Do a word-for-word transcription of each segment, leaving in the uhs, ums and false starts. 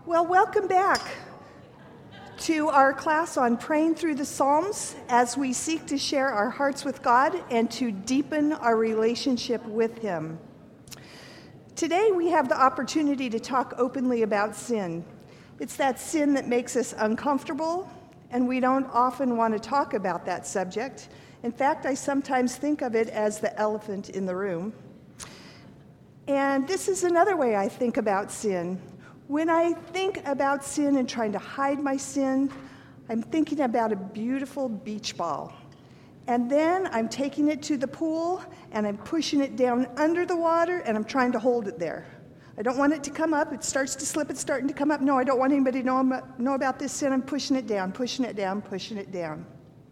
Well, welcome back to our class on praying through the Psalms as we seek to share our hearts with God and to deepen our relationship with Him. Today we have the opportunity to talk openly about sin. It's that sin that makes us uncomfortable, and we don't often want to talk about that subject. In fact, I sometimes think of it as the elephant in the room. And this is another way I think about sin. When I think about sin and trying to hide my sin, I'm thinking about a beautiful beach ball. And then I'm taking it to the pool, and I'm pushing it down under the water, and I'm trying to hold it there. I don't want it to come up. It starts to slip. It's starting to come up. No, I don't want anybody to know, know about this sin. I'm pushing it down, pushing it down, pushing it down.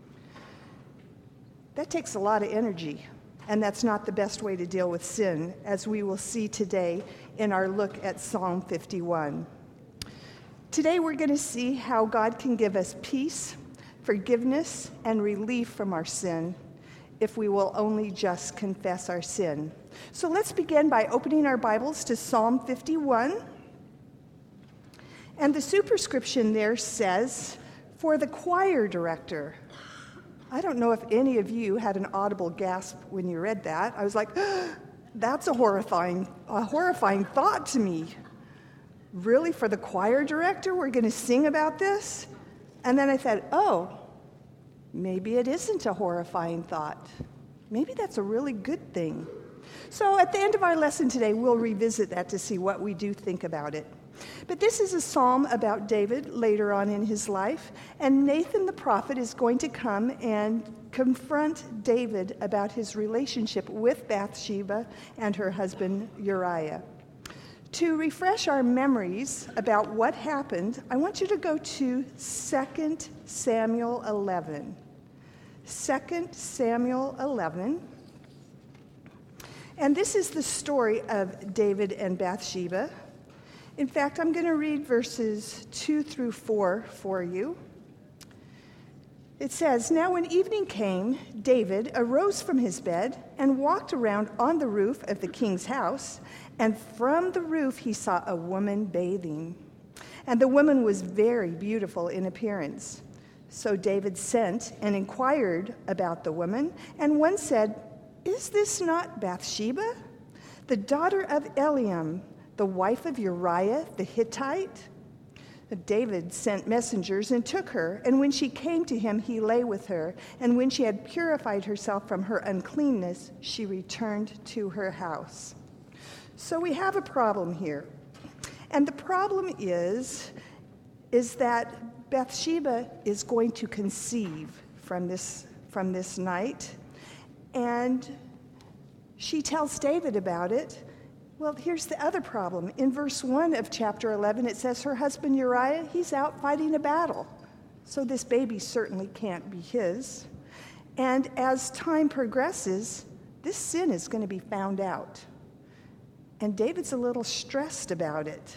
That takes a lot of energy, and that's not the best way to deal with sin, as we will see today in our look at Psalm fifty-one. Today we're going to see how God can give us peace, forgiveness, and relief from our sin if we will only just confess our sin. So let's begin by opening our Bibles to Psalm fifty-one. And the superscription there says, "For the choir director." I don't know if any of you had an audible gasp when you read that. I was like, that's a horrifying, a horrifying thought to me. Really, for the choir director, we're going to sing about this? And then I thought, oh, maybe it isn't a horrifying thought. Maybe that's a really good thing. So at the end of our lesson today, we'll revisit that to see what we do think about it. But this is a psalm about David later on in his life, and Nathan the prophet is going to come and confront David about his relationship with Bathsheba and her husband Uriah. To refresh our memories about what happened, I want you to go to Second Samuel eleven. Second Samuel eleven. And this is the story of David and Bathsheba. In fact, I'm going to read verses two through four for you. It says, "Now when evening came, David arose from his bed and walked around on the roof of the king's house, and from the roof he saw a woman bathing. And the woman was very beautiful in appearance. So David sent and inquired about the woman, and one said, 'Is this not Bathsheba, the daughter of Eliam, the wife of Uriah the Hittite?' David sent messengers and took her, and when she came to him, he lay with her. And when she had purified herself from her uncleanness, she returned to her house." So we have a problem here. And the problem is, is that Bathsheba is going to conceive from this, from this night. And she tells David about it. Well, here's the other problem. In verse one of chapter eleven, it says her husband Uriah, he's out fighting a battle. So this baby certainly can't be his. And as time progresses, this sin is going to be found out. And David's a little stressed about it.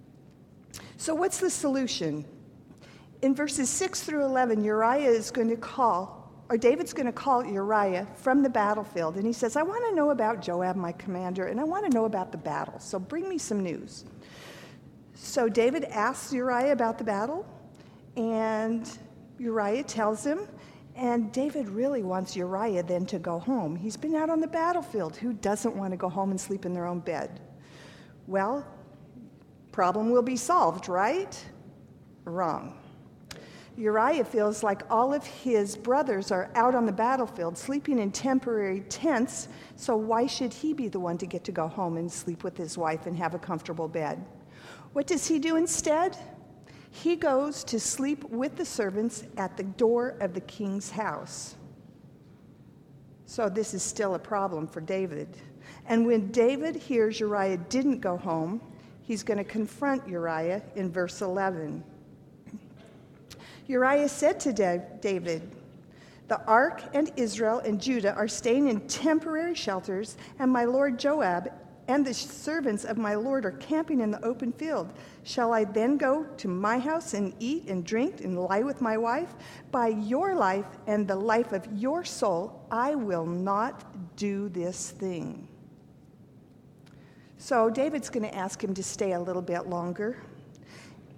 So what's the solution? In verses six through eleven, Uriah is going to call Or David's going to call Uriah from the battlefield, and he says, "I want to know about Joab, my commander, and I want to know about the battle, so bring me some news." So David asks Uriah about the battle, and Uriah tells him, and David really wants Uriah then to go home. He's been out on the battlefield. Who doesn't want to go home and sleep in their own bed? Well, problem will be solved, right? Wrong. Uriah feels like all of his brothers are out on the battlefield sleeping in temporary tents, so why should he be the one to get to go home and sleep with his wife and have a comfortable bed? What does he do instead? He goes to sleep with the servants at the door of the king's house. So this is still a problem for David. And when David hears Uriah didn't go home, he's going to confront Uriah in verse eleven. Uriah said to David, "The ark and Israel and Judah are staying in temporary shelters, and my lord Joab and the servants of my lord are camping in the open field. Shall I then go to my house and eat and drink and lie with my wife? By your life and the life of your soul, I will not do this thing." So David's going to ask him to stay a little bit longer.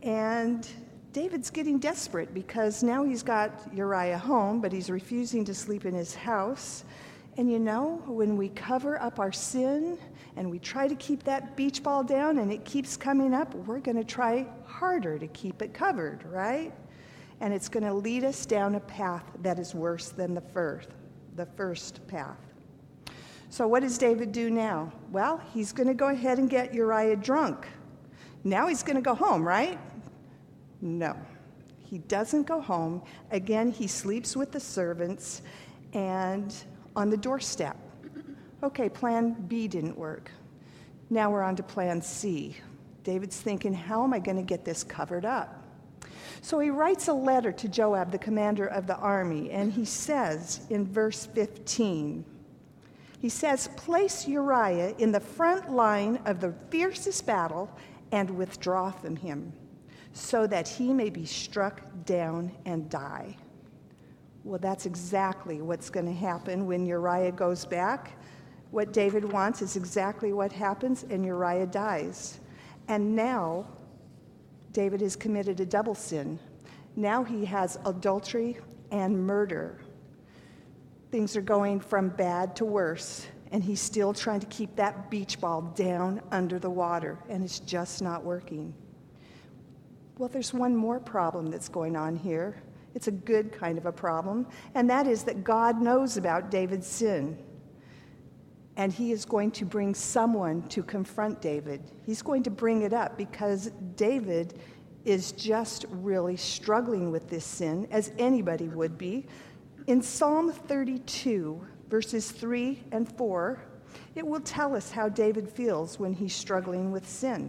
And David's getting desperate because now he's got Uriah home, but he's refusing to sleep in his house. And you know, when we cover up our sin and we try to keep that beach ball down and it keeps coming up, we're going to try harder to keep it covered, right? And it's going to lead us down a path that is worse than the first, the first path. So what does David do now? Well, he's going to go ahead and get Uriah drunk. Now he's going to go home, right? No, he doesn't go home. Again, he sleeps with the servants and on the doorstep. Okay, plan B didn't work. Now we're on to plan C. David's thinking, how am I going to get this covered up? So he writes a letter to Joab, the commander of the army, and he says in verse fifteen, he says, place Uriah in the front line of the fiercest battle and withdraw from him, so that he may be struck down and die. Well, that's exactly what's going to happen when Uriah goes back. What David wants is exactly what happens, and Uriah dies. And now, David has committed a double sin. Now he has adultery and murder. Things are going from bad to worse, and he's still trying to keep that beach ball down under the water, and it's just not working. Well, there's one more problem that's going on here. It's a good kind of a problem, and that is that God knows about David's sin, and he is going to bring someone to confront David. He's going to bring it up because David is just really struggling with this sin, as anybody would be. In Psalm thirty-two, verses three and four, it will tell us how David feels when he's struggling with sin.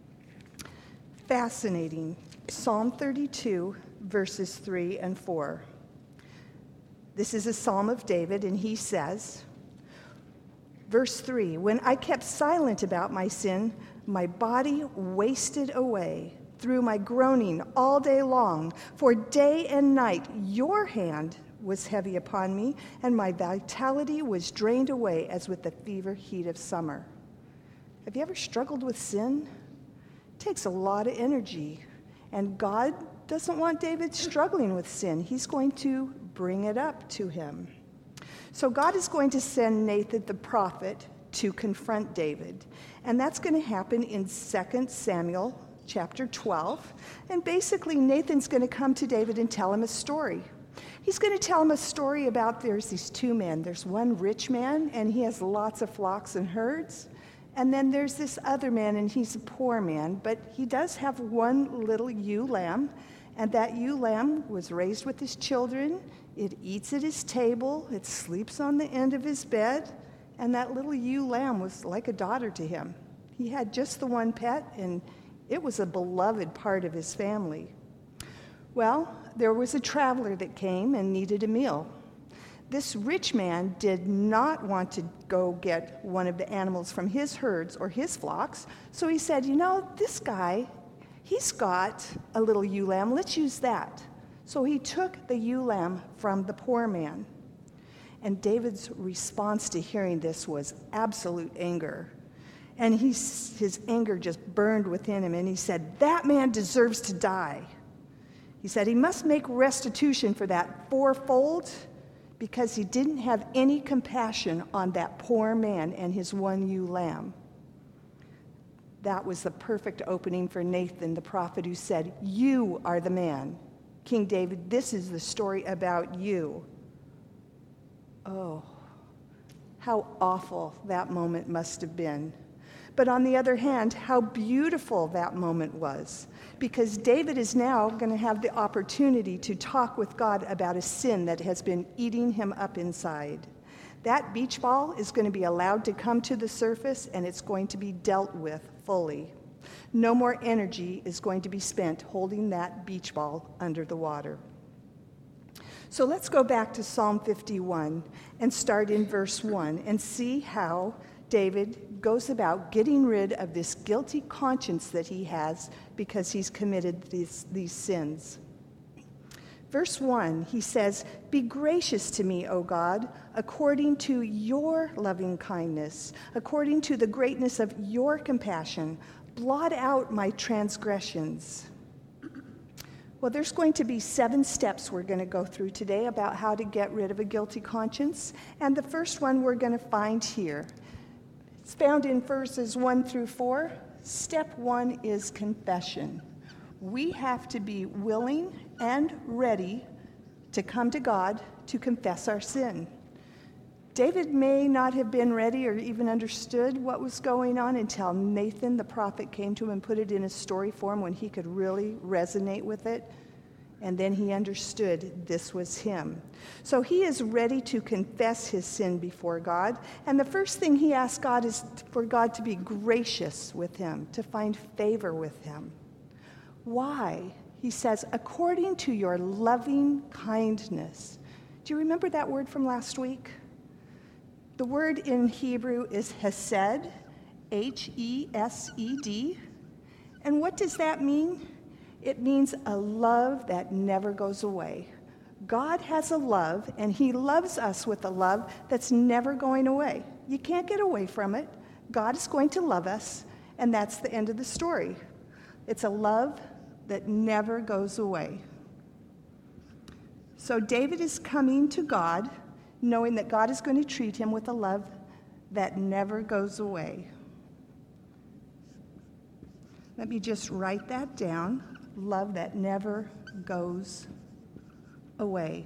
Fascinating. Psalm thirty-two, verses three and four. This is a psalm of David, and he says, verse three, when I kept silent about my sin, my body wasted away through my groaning all day long. For day and night your hand was heavy upon me, and my vitality was drained away as with the fever heat of summer. Have you ever struggled with sin? It takes a lot of energy, and God doesn't want David struggling with sin. He's going to bring it up to him. So God is going to send Nathan the prophet to confront David, and that's going to happen in Second Samuel chapter twelve. And basically, Nathan's going to come to David and tell him a story. He's going to tell him a story about there's these two men. There's one rich man, and he has lots of flocks and herds. And then there's this other man, and he's a poor man, but he does have one little ewe lamb, and that ewe lamb was raised with his children. It eats at his table. It sleeps on the end of his bed, and that little ewe lamb was like a daughter to him. He had just the one pet, and it was a beloved part of his family. Well, there was a traveler that came and needed a meal. This rich man did not want to go get one of the animals from his herds or his flocks, so he said, you know, this guy, he's got a little ewe lamb, let's use that. So he took the ewe lamb from the poor man. And David's response to hearing this was absolute anger. And he, his anger just burned within him, and he said, that man deserves to die. He said he must make restitution for that fourfold, because he didn't have any compassion on that poor man and his one ewe lamb. That was the perfect opening for Nathan, the prophet, who said, you are the man. King David, this is the story about you. Oh, how awful that moment must have been. But on the other hand, how beautiful that moment was, because David is now going to have the opportunity to talk with God about a sin that has been eating him up inside. That beach ball is going to be allowed to come to the surface, and it's going to be dealt with fully. No more energy is going to be spent holding that beach ball under the water. So let's go back to Psalm fifty-one and start in verse one and see how David goes about getting rid of this guilty conscience that he has because he's committed these, these sins. Verse one, he says, be gracious to me, O God, according to your loving kindness, according to the greatness of your compassion. Blot out my transgressions. Well, there's going to be seven steps we're going to go through today about how to get rid of a guilty conscience. And the first one we're going to find here. It's found in verses one through four. Step one is confession. We have to be willing and ready to come to God to confess our sin. David may not have been ready or even understood what was going on until Nathan the prophet came to him and put it in a story form when he could really resonate with it. And then he understood this was him. So he is ready to confess his sin before God. And the first thing he asks God is for God to be gracious with him, to find favor with him. Why? He says, according to your loving kindness. Do you remember that word from last week? The word in Hebrew is hesed, H E S E D. And what does that mean? It means a love that never goes away. God has a love, and he loves us with a love that's never going away. You can't get away from it. God is going to love us, and that's the end of the story. It's a love that never goes away. So David is coming to God, knowing that God is going to treat him with a love that never goes away. Let me just write that down. Love that never goes away.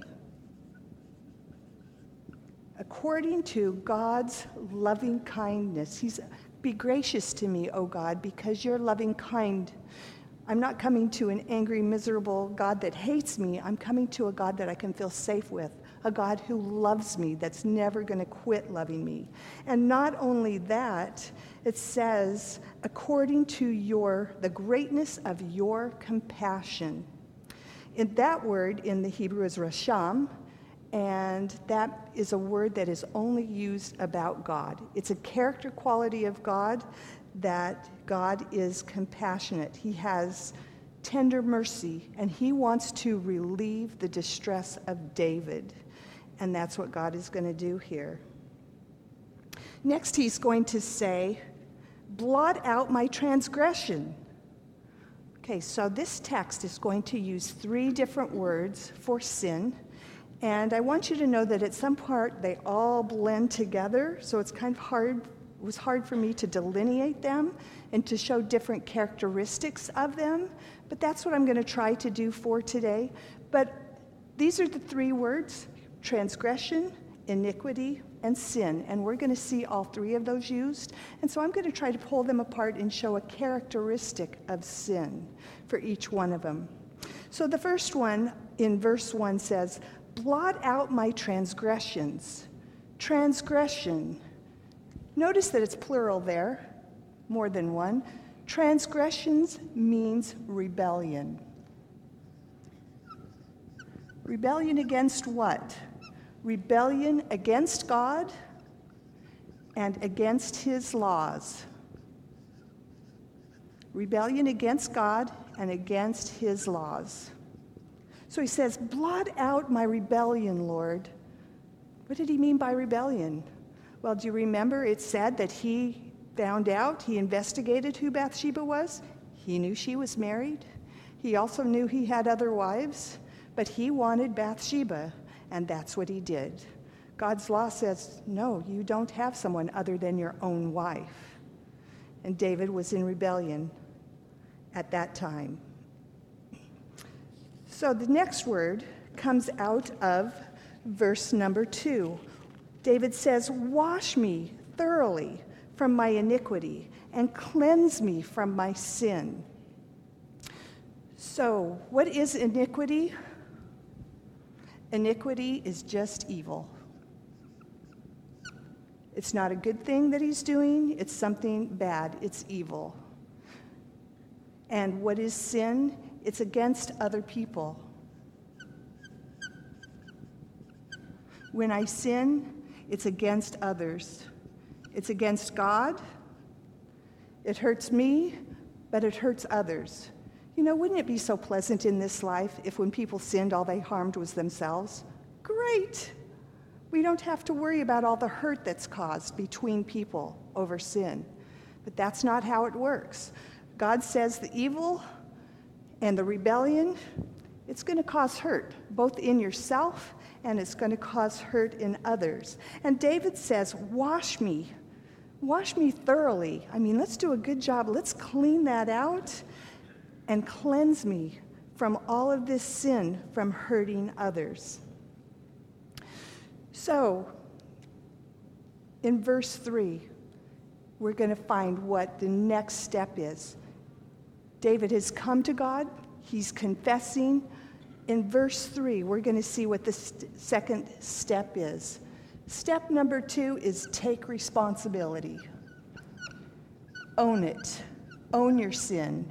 According to God's loving kindness, he's, be gracious to me, O God, because you're loving kind. I'm not coming to an angry, miserable God that hates me. I'm coming to a God that I can feel safe with, a God who loves me, that's never going to quit loving me. And not only that, it says, according to your the greatness of your compassion. And that word in the Hebrew is rasham, and that is a word that is only used about God. It's a character quality of God that God is compassionate. He has tender mercy, and he wants to relieve the distress of David. And that's what God is going to do here. Next, he's going to say, blot out my transgression. Okay, so this text is going to use three different words for sin. And I want you to know that at some part they all blend together, so it's kind of hard, it was hard for me to delineate them and to show different characteristics of them. But that's what I'm going to try to do for today. But these are the three words: transgression, iniquity, and sin. And we're going to see all three of those used. And so I'm going to try to pull them apart and show a characteristic of sin for each one of them. So the first one in verse one says, blot out my transgressions. Transgression. Notice that it's plural there, more than one. Transgressions means rebellion. Rebellion against what? Rebellion against God and against his laws. Rebellion against God and against his laws. So he says, blot out my rebellion, Lord. What did he mean by rebellion? Well, do you remember it said that he found out, he investigated who Bathsheba was? He knew she was married. He also knew he had other wives, but he wanted Bathsheba, and that's what he did. God's law says, no, you don't have someone other than your own wife. And David was in rebellion at that time. So the next word comes out of verse number two. David says, wash me thoroughly from my iniquity and cleanse me from my sin. So what is iniquity? Iniquity is just evil. It's not a good thing that he's doing. It's something bad. It's evil. And what is sin? It's against other people. When I sin, it's against others. It's against God. It hurts me, but it hurts others. You know, wouldn't it be so pleasant in this life if when people sinned, all they harmed was themselves? Great. We don't have to worry about all the hurt that's caused between people over sin. But that's not how it works. God says the evil and the rebellion it's going to cause hurt, both in yourself and it's going to cause hurt in others. And David says, wash me. Wash me thoroughly. I mean, let's do a good job. Let's clean that out and cleanse me from all of this sin from hurting others. So, in verse three, we're going to find what the next step is. David has come to God. He's confessing. In verse three, we're going to see what the st- second step is. Step number two is take responsibility. Own it. Own your sin.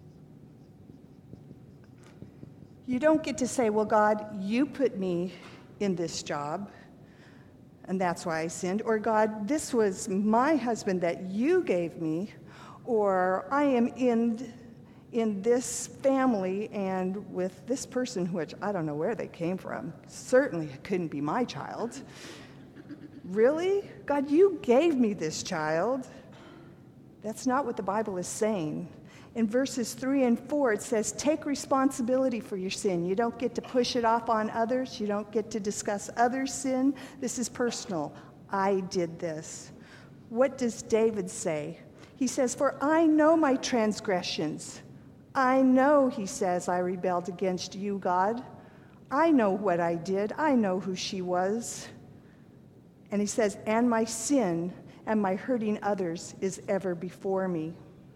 You don't get to say, well, God, you put me in this job, and that's why I sinned. Or, God, this was my husband that you gave me. Or, I am in, in this family and with this person, which I don't know where they came from. Certainly it couldn't be my child. Really? God, you gave me this child. That's not what the Bible is saying. In verses three and four, it says, take responsibility for your sin. You don't get to push it off on others. You don't get to discuss others' sin. This is personal. I did this. What does David say? He says, for I know my transgressions. I know, he says, I rebelled against you, God. I know what I did. I know who she was. And he says, and my sin and my hurting others is ever before me.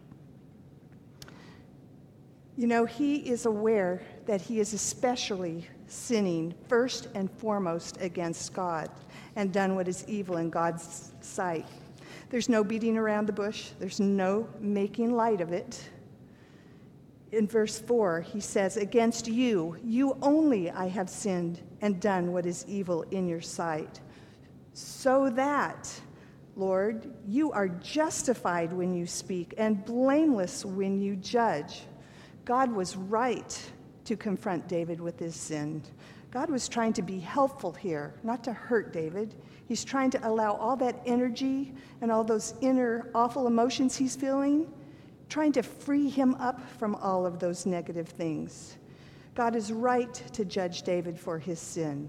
You know, he is aware that he is especially sinning first and foremost against God and done what is evil in God's sight. There's no beating around the bush. There's no making light of it. In verse four, he says, against you, you only I have sinned and done what is evil in your sight. So that, Lord, you are justified when you speak and blameless when you judge. God was right to confront David with his sin. God was trying to be helpful here, not to hurt David. He's trying to allow all that energy and all those inner awful emotions he's feeling, trying to free him up from all of those negative things. God is right to judge David for his sin.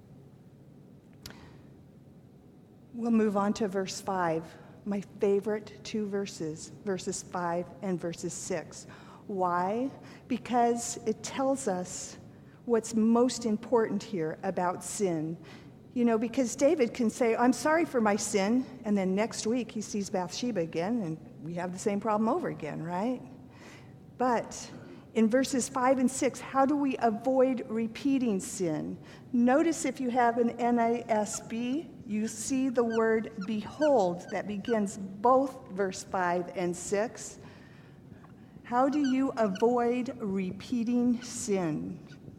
We'll move on to verse five, my favorite two verses, verses five and verses six. Why? Because it tells us what's most important here about sin. You know, because David can say, I'm sorry for my sin, and then next week he sees Bathsheba again, and we have the same problem over again, right? But in verses five and six, how do we avoid repeating sin? Notice if you have an N A S B, you see the word behold that begins both verse five and six. How do you avoid repeating sin?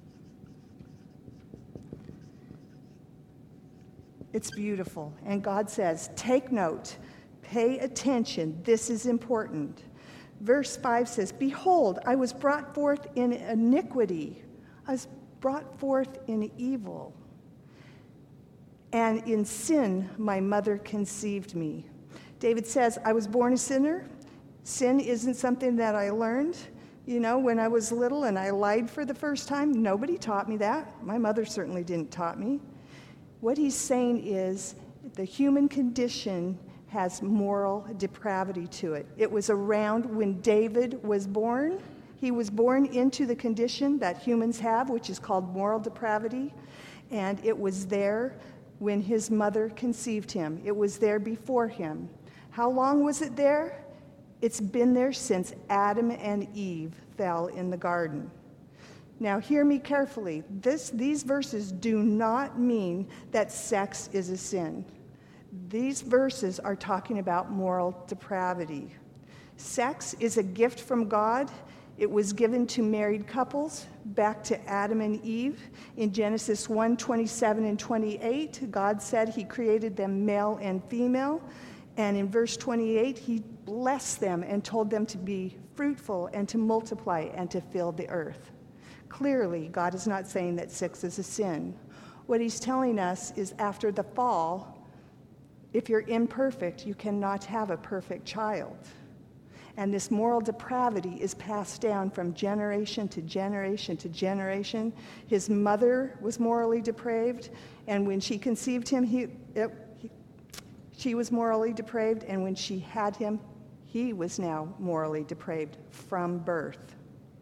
It's beautiful. And God says, take note, pay attention, this is important. Verse five says, behold, I was brought forth in iniquity. I was brought forth in evil. And in sin, my mother conceived me. David says, I was born a sinner. Sin isn't something that I learned. You know, when I was little and I lied for the first time, nobody taught me that. My mother certainly didn't taught me. What he's saying is the human condition has moral depravity to it. It was around when David was born. He was born into the condition that humans have, which is called moral depravity. And it was there when his mother conceived him. It was there before him. How long was it there? It's been there since Adam and Eve fell in the garden. Now, hear me carefully. This, these verses do not mean that sex is a sin. These verses are talking about moral depravity. Sex is a gift from God. It was given to married couples back to Adam and Eve. In Genesis one, twenty-seven and twenty-eight, God said he created them male and female. And in verse twenty-eight, he blessed them and told them to be fruitful and to multiply and to fill the earth. Clearly, God is not saying that sex is a sin. What he's telling us is after the fall, if you're imperfect, you cannot have a perfect child. And this moral depravity is passed down from generation to generation to generation. His mother was morally depraved, and when she conceived him, he, it, he, she was morally depraved, and when she had him, he was now morally depraved from birth.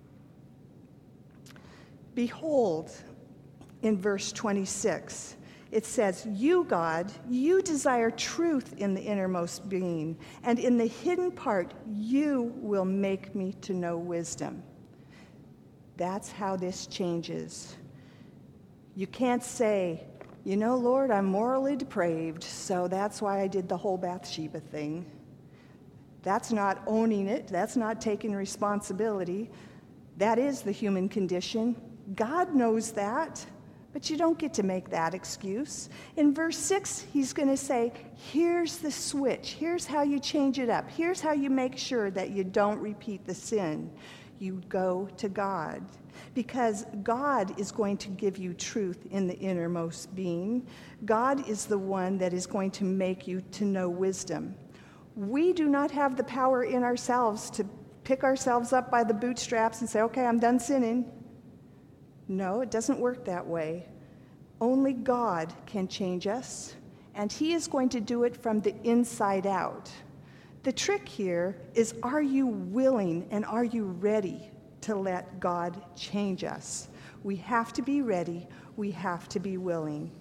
Behold, in verse twenty-six, it says, "You, God, you desire truth in the innermost being, and in the hidden part you will make me to know wisdom." That's how this changes. You can't say, "You know, Lord, I'm morally depraved, so that's why I did the whole Bathsheba thing." That's not owning it. That's not taking responsibility. That is the human condition. God knows that. But you don't get to make that excuse. In verse six, he's going to say, here's the switch. Here's how you change it up. Here's how you make sure that you don't repeat the sin. You go to God, because God is going to give you truth in the innermost being. God is the one that is going to make you to know wisdom. We do not have the power in ourselves to pick ourselves up by the bootstraps and say, okay, I'm done sinning. No, it doesn't work that way. Only God can change us, and he is going to do it from the inside out. The trick here is, are you willing and are you ready to let God change us? We have to be ready. We have to be willing.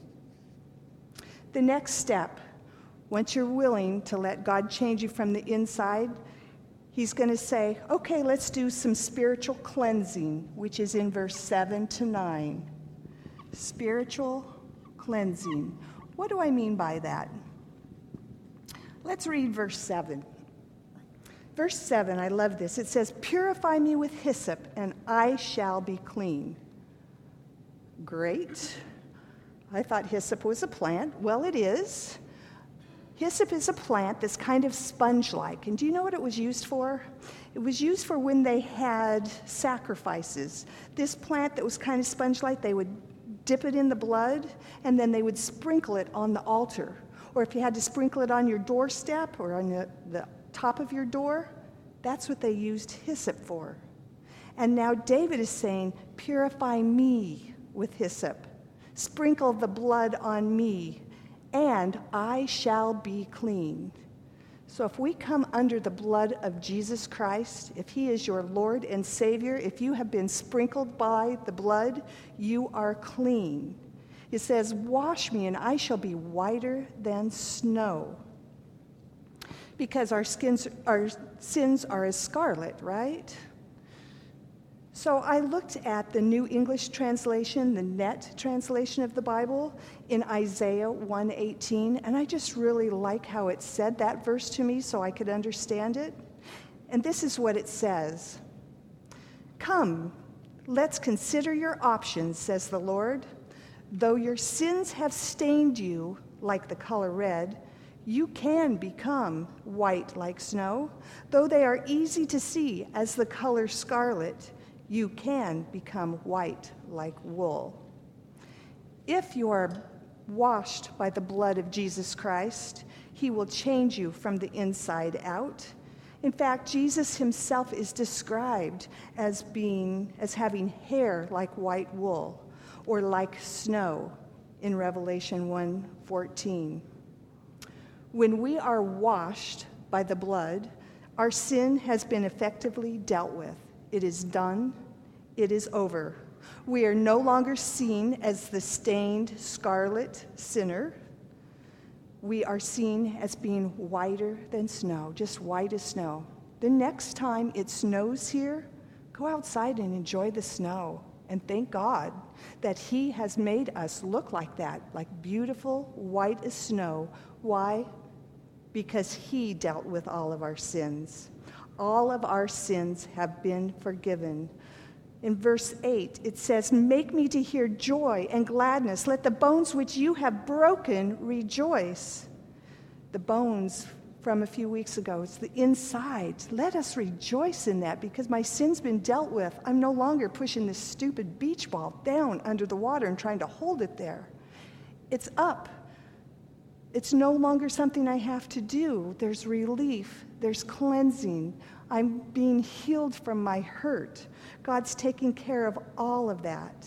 The next step, once you're willing to let God change you from the inside, he's going to say, okay, let's do some spiritual cleansing, which is in verse seven to nine. Spiritual cleansing. What do I mean by that? Let's read verse seven. Verse seven, I love this. It says, "Purify me with hyssop, and I shall be clean." Great. I thought hyssop was a plant. Well, it is. Hyssop is a plant that's kind of sponge-like. And do you know what it was used for? It was used for when they had sacrifices. This plant that was kind of sponge-like, they would dip it in the blood, and then they would sprinkle it on the altar. Or if you had to sprinkle it on your doorstep or on the, the top of your door, that's what they used hyssop for. And now David is saying, purify me with hyssop. Sprinkle the blood on me, and I shall be clean. So if we come under the blood of Jesus Christ, if he is your Lord and Savior, if you have been sprinkled by the blood, you are clean. It says, wash me and I shall be whiter than snow. Because our, skins, our sins are as scarlet, right? So I looked at the New English Translation, the N E T translation of the Bible, in Isaiah one eighteen, and I just really like how it said that verse to me so I could understand it. And this is what it says. "Come, let's consider your options, says the Lord. Though your sins have stained you like the color red, you can become white like snow. Though they are easy to see as the color scarlet, you can become white like wool." If you are washed by the blood of Jesus Christ, he will change you from the inside out. In fact, Jesus himself is described as being, as having hair like white wool or like snow in Revelation one fourteen. When we are washed by the blood, our sin has been effectively dealt with. It is done. It is over. We are no longer seen as the stained scarlet sinner. We are seen as being whiter than snow, just white as snow. The next time it snows here, go outside and enjoy the snow and thank God that he has made us look like that, like beautiful white as snow. Why? Because he dealt with all of our sins. All of our sins have been forgiven. In verse eight, it says, "Make me to hear joy and gladness. Let the bones which you have broken rejoice." The bones from a few weeks ago, it's the inside. Let us rejoice in that because my sin's been dealt with. I'm no longer pushing this stupid beach ball down under the water and trying to hold it there. It's up. It's no longer something I have to do. There's relief. There's cleansing. I'm being healed from my hurt. God's taking care of all of that.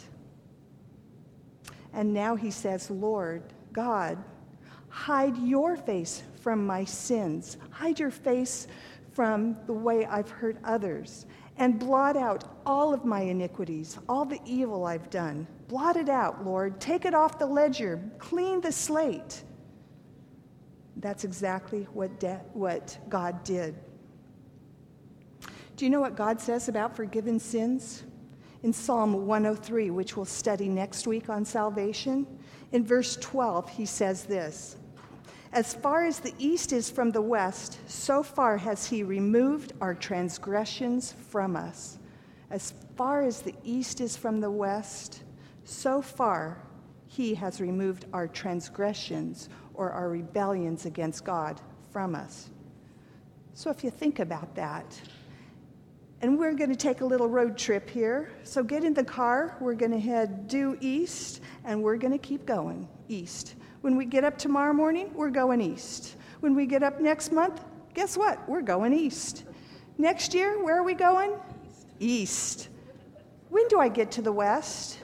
And now he says, Lord, God, hide your face from my sins. Hide your face from the way I've hurt others. And blot out all of my iniquities, all the evil I've done. Blot it out, Lord. Take it off the ledger. Clean the slate. That's exactly what, de- what God did. Do you know what God says about forgiven sins? In Psalm one oh three, which we'll study next week on salvation, in verse twelve, he says this, as far as the east is from the west, so far has he removed our transgressions from us. As far as the east is from the west, so far he has removed our transgressions or our rebellions against God from us. So if you think about that, and we're going to take a little road trip here. So get in the car. We're going to head due east, and we're going to keep going east. When we get up tomorrow morning, we're going east. When we get up next month, guess what? We're going east. Next year, where are we going? East. When do I get to the west?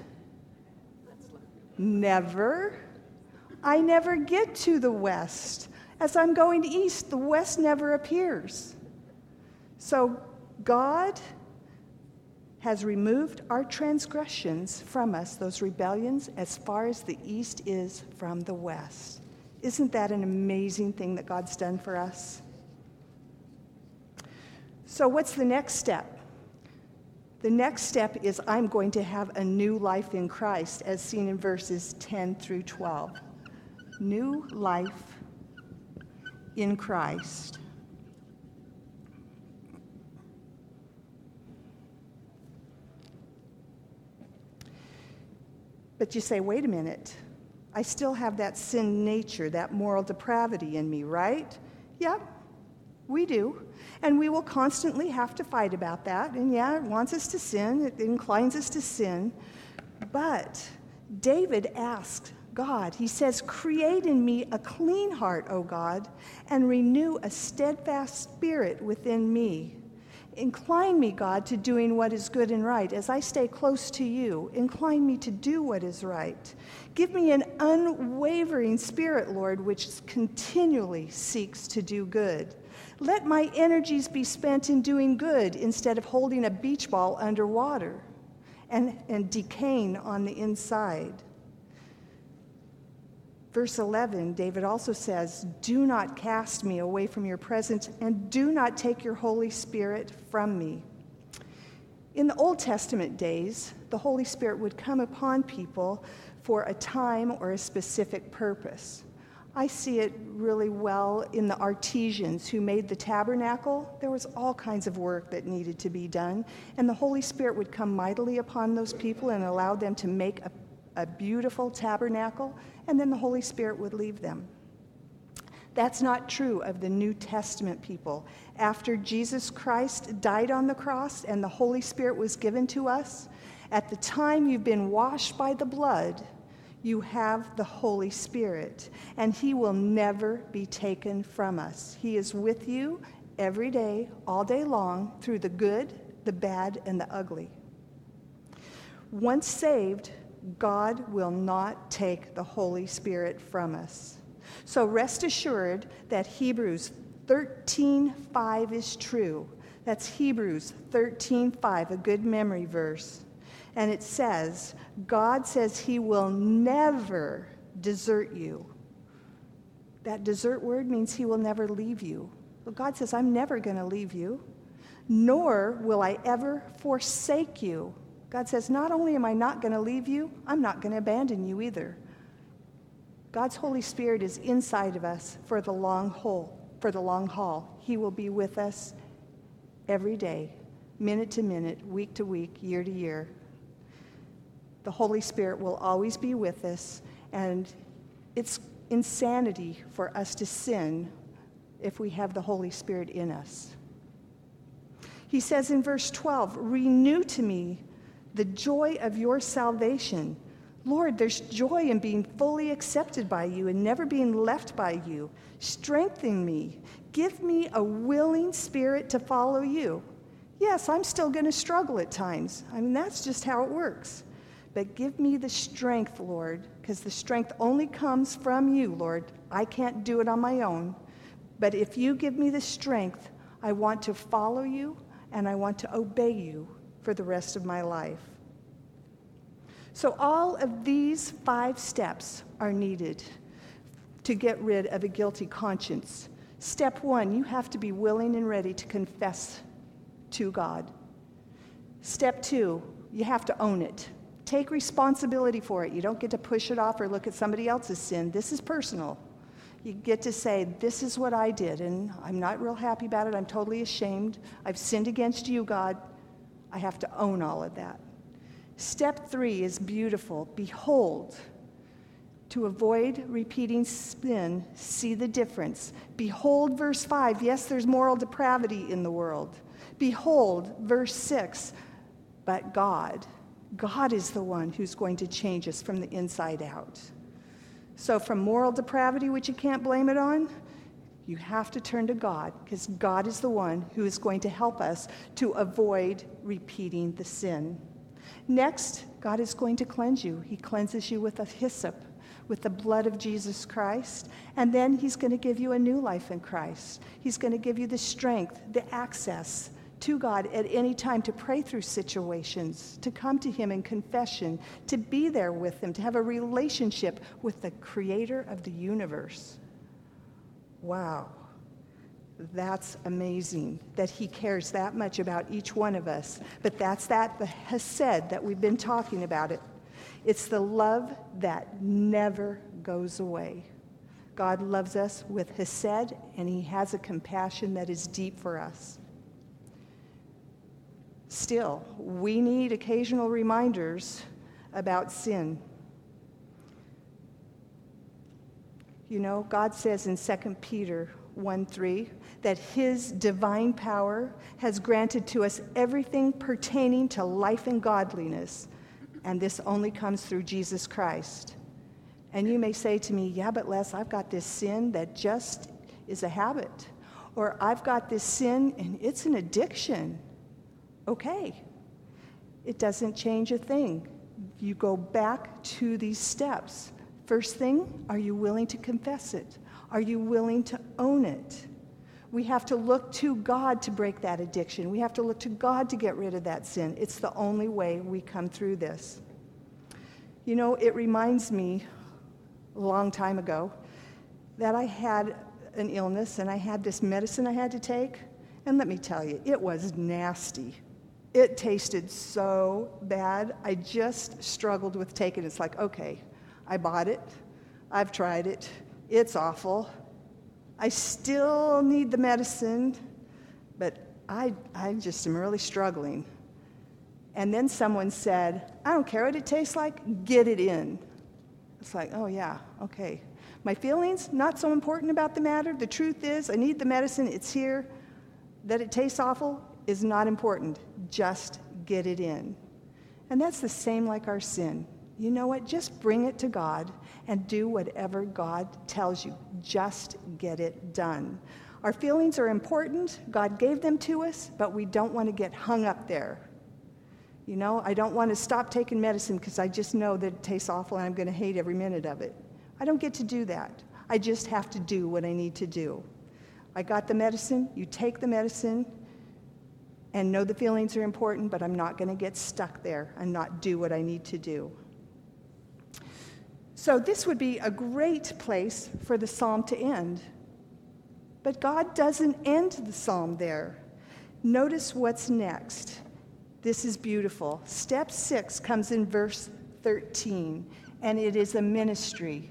Never. I never get to the west. As I'm going east, the west never appears. So God has removed our transgressions from us, those rebellions, as far as the east is from the west. Isn't that an amazing thing that God's done for us? So what's the next step? The next step is I'm going to have a new life in Christ, as seen in verses ten through twelve. New life in Christ. But you say, wait a minute, I still have that sin nature, that moral depravity in me, right? Yeah, we do. And we will constantly have to fight about that. And yeah, it wants us to sin, it inclines us to sin. But David asked God, he says, create in me a clean heart, O God, and renew a steadfast spirit within me. Incline me, God, to doing what is good and right. As I stay close to you, incline me to do what is right. Give me an unwavering spirit, Lord, which continually seeks to do good. Let my energies be spent in doing good instead of holding a beach ball underwater and, and decaying on the inside. Verse eleven, David also says, do not cast me away from your presence, and do not take your Holy Spirit from me. In the Old Testament days, the Holy Spirit would come upon people for a time or a specific purpose. I see it really well in the artisans who made the tabernacle. There was all kinds of work that needed to be done, and the Holy Spirit would come mightily upon those people and allow them to make a a beautiful tabernacle, and then the Holy Spirit would leave them. That's not true of the New Testament people. After Jesus Christ died on the cross and the Holy Spirit was given to us, at the time you've been washed by the blood, you have the Holy Spirit, and he will never be taken from us. He is with you every day, all day long, through the good, the bad, and the ugly. Once saved, God will not take the Holy Spirit from us. So rest assured that Hebrews thirteen five is true. That's Hebrews thirteen five, a good memory verse. And it says, God says he will never desert you. That desert word means he will never leave you. Well, God says, I'm never going to leave you, nor will I ever forsake you. God says, not only am I not going to leave you, I'm not going to abandon you either. God's Holy Spirit is inside of us for the long haul. For the long haul. He will be with us every day, minute to minute, week to week, year to year. The Holy Spirit will always be with us, and it's insanity for us to sin if we have the Holy Spirit in us. He says in verse twelve, renew to me the joy of your salvation. Lord, there's joy in being fully accepted by you and never being left by you. Strengthen me. Give me a willing spirit to follow you. Yes, I'm still going to struggle at times. I mean, that's just how it works. But give me the strength, Lord, because the strength only comes from you, Lord. I can't do it on my own. But if you give me the strength, I want to follow you and I want to obey you for the rest of my life. So all of these five steps are needed to get rid of a guilty conscience. Step one, you have to be willing and ready to confess to God. Step two, you have to own it. Take responsibility for it. You don't get to push it off or look at somebody else's sin. This is personal. You get to say, this is what I did, and I'm not real happy about it. I'm totally ashamed. I've sinned against you, God. I have to own all of that. Step three is beautiful. Behold, to avoid repeating sin, see the difference. Behold, verse five, yes, there's moral depravity in the world. Behold, verse six, but God, God is the one who's going to change us from the inside out. So from moral depravity, which you can't blame it on, you have to turn to God, because God is the one who is going to help us to avoid repeating the sin. Next, God is going to cleanse you. He cleanses you with a hyssop, with the blood of Jesus Christ, and then he's going to give you a new life in Christ. He's going to give you the strength, the access to God at any time to pray through situations, to come to him in confession, to be there with him, to have a relationship with the creator of the universe. Wow. That's amazing that he cares that much about each one of us. But that's that the hesed that we've been talking about it. It's the love that never goes away. God loves us with hesed, and he has a compassion that is deep for us. Still, we need occasional reminders about sin. You know, God says in Second Peter one three that his divine power has granted to us everything pertaining to life and godliness, and this only comes through Jesus Christ. And you may say to me, yeah, but Les, I've got this sin that just is a habit, or I've got this sin and it's an addiction. Okay, it doesn't change a thing. You go back to these steps. First thing, are you willing to confess it? Are you willing to own it? We have to look to God to break that addiction. We have to look to God to get rid of that sin. It's the only way we come through this. You know, it reminds me a long time ago that I had an illness and I had this medicine I had to take. And let me tell you, it was nasty. It tasted so bad. I just struggled with taking it. It's like, okay, I bought it. I've tried it. It's awful. I still need the medicine, but I, I just am really struggling. And then someone said, I don't care what it tastes like, get it in. It's like, oh yeah, okay. My feelings, not so important about the matter. The truth is, I need the medicine, it's here. That it tastes awful is not important. Just get it in. And that's the same like our sin. You know what? Just bring it to God and do whatever God tells you. Just get it done. Our feelings are important. God gave them to us, but we don't want to get hung up there. You know, I don't want to stop taking medicine because I just know that it tastes awful and I'm going to hate every minute of it. I don't get to do that. I just have to do what I need to do. I got the medicine. You take the medicine and know the feelings are important, but I'm not going to get stuck there and not do what I need to do. So this would be a great place for the psalm to end. But God doesn't end the psalm there. Notice what's next. This is beautiful. Step six comes in verse thirteen, and it is a ministry.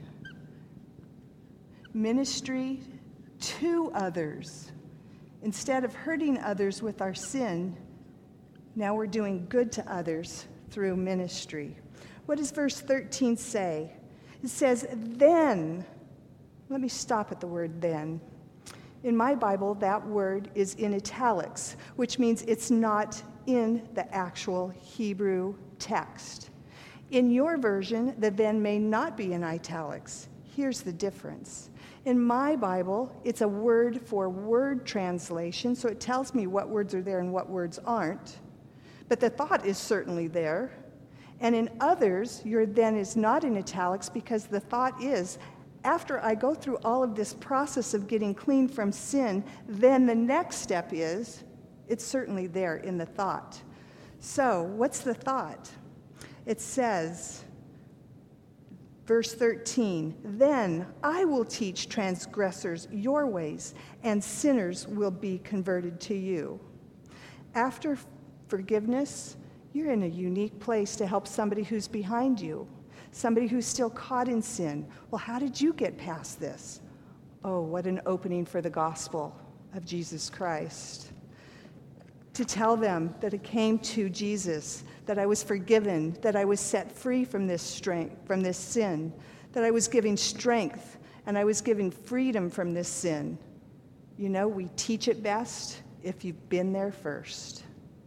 Ministry to others. Instead of hurting others with our sin, now we're doing good to others through ministry. What does verse thirteen say? It says, then, let me stop at the word then. In my Bible, that word is in italics, which means it's not in the actual Hebrew text. In your version, the then may not be in italics. Here's the difference. In my Bible, it's a word-for-word translation, so it tells me what words are there and what words aren't. But the thought is certainly there. And in others, your then is not in italics because the thought is, after I go through all of this process of getting clean from sin, then the next step is, it's certainly there in the thought. So, what's the thought? It says, verse thirteen, then I will teach transgressors your ways, and sinners will be converted to you. After forgiveness, you're in a unique place to help somebody who's behind you, somebody who's still caught in sin. Well, how did you get past this? Oh, what an opening for the gospel of Jesus Christ. To tell them that it came to Jesus, that I was forgiven, that I was set free from this strength, from this sin, that I was given strength, and I was given freedom from this sin. You know, we teach it best if you've been there first.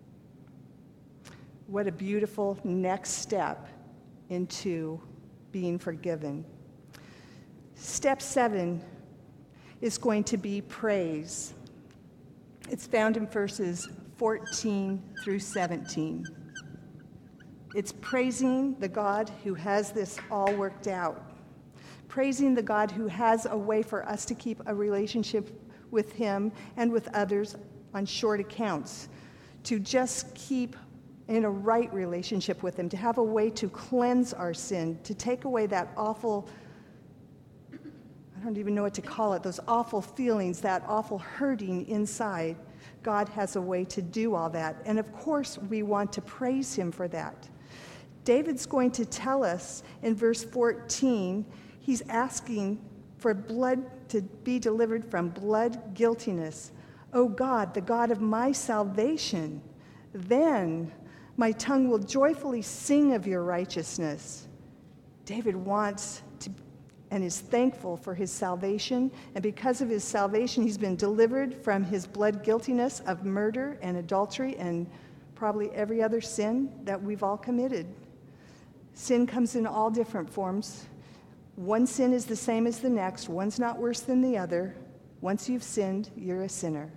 What a beautiful next step into being forgiven. Step seven is going to be praise. It's found in verses fourteen through seventeen. It's praising the God who has this all worked out. Praising the God who has a way for us to keep a relationship with him and with others on short accounts. To just keep in a right relationship with him, to have a way to cleanse our sin, to take away that awful, I don't even know what to call it, those awful feelings, that awful hurting inside. God has a way to do all that. And of course, we want to praise him for that. David's going to tell us in verse fourteen, he's asking for blood to be delivered from blood guiltiness. O God, the God of my salvation, then my tongue will joyfully sing of your righteousness. David wants to and is thankful for his salvation, and because of his salvation, he's been delivered from his blood guiltiness of murder and adultery and probably every other sin that we've all committed. Sin comes in all different forms. One sin is the same as the next. One's not worse than the other. Once you've sinned, you're a sinner.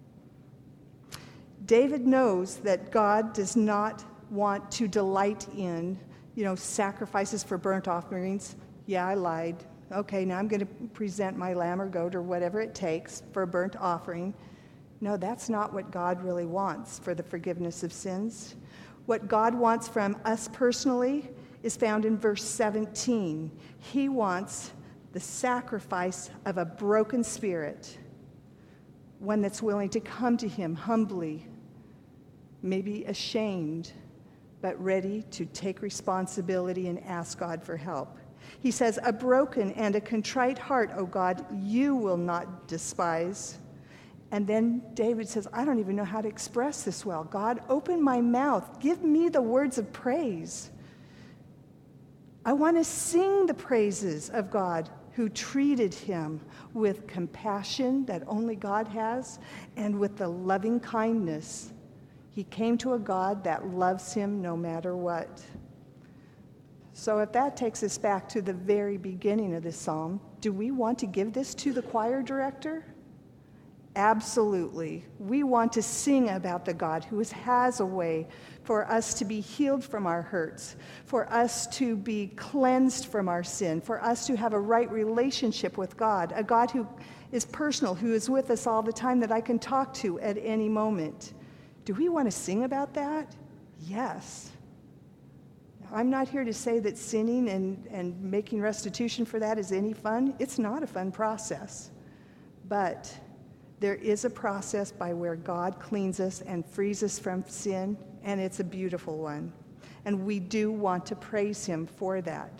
David knows that God does not want to delight in, you know, sacrifices for burnt offerings. Yeah, I lied. Okay, now I'm going to present my lamb or goat or whatever it takes for a burnt offering. No, that's not what God really wants for the forgiveness of sins. What God wants from us personally is found in verse seventeen. He wants the sacrifice of a broken spirit, one that's willing to come to him humbly, maybe ashamed, but ready to take responsibility and ask God for help. He says, a broken and a contrite heart, O God, you will not despise. And then David says, I don't even know how to express this well. God, open my mouth. Give me the words of praise. I want to sing the praises of God who treated him with compassion that only God has and with the loving kindness. He came to a God that loves him no matter what. So if that takes us back to the very beginning of this psalm, do we want to give this to the choir director? Absolutely. We want to sing about the God who has a way for us to be healed from our hurts, for us to be cleansed from our sin, for us to have a right relationship with God, a God who is personal, who is with us all the time, that I can talk to at any moment. Do we want to sing about that? Yes. I'm not here to say that sinning and, and making restitution for that is any fun. It's not a fun process. But there is a process by where God cleans us and frees us from sin, and it's a beautiful one. And we do want to praise him for that.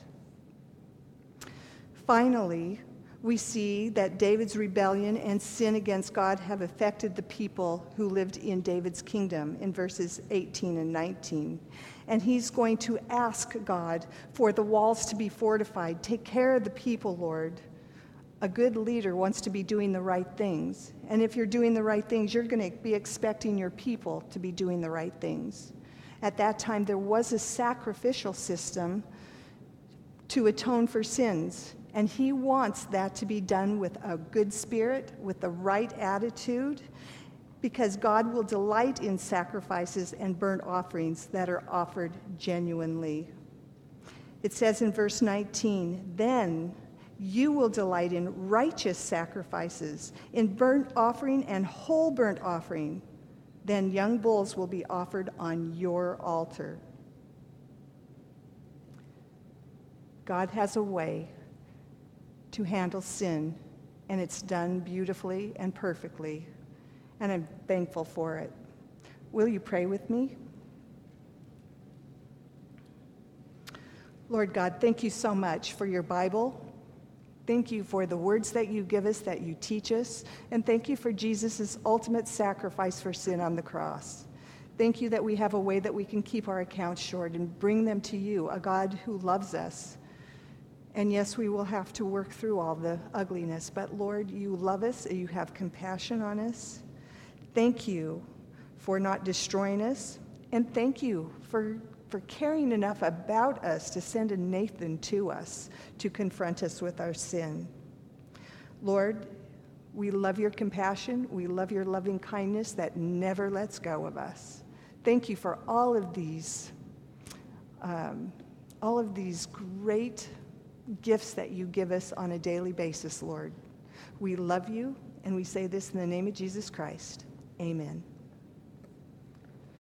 Finally, we see that David's rebellion and sin against God have affected the people who lived in David's kingdom in verses eighteen and nineteen. And he's going to ask God for the walls to be fortified. Take care of the people, Lord. A good leader wants to be doing the right things. And if you're doing the right things, you're going to be expecting your people to be doing the right things. At that time, there was a sacrificial system to atone for sins, and he wants that to be done with a good spirit, with the right attitude, because God will delight in sacrifices and burnt offerings that are offered genuinely. It says in verse nineteen, "Then you will delight in righteous sacrifices, in burnt offering and whole burnt offering. Then young bulls will be offered on your altar." God has a way to handle sin, and it's done beautifully and perfectly, and I'm thankful for it. Will you pray with me? Lord God, thank you so much for your Bible. Thank you for the words that you give us, that you teach us, and thank you for Jesus' ultimate sacrifice for sin on the cross. Thank you that we have a way that we can keep our accounts short and bring them to you, a God who loves us. And yes, we will have to work through all the ugliness, but Lord, you love us, and you have compassion on us. Thank you for not destroying us, and thank you for for caring enough about us to send a Nathan to us to confront us with our sin. Lord, we love your compassion. We love your loving kindness that never lets go of us. Thank you for all of these, um, all of these great gifts that you give us on a daily basis, Lord. We love you, and we say this in the name of Jesus Christ. Amen.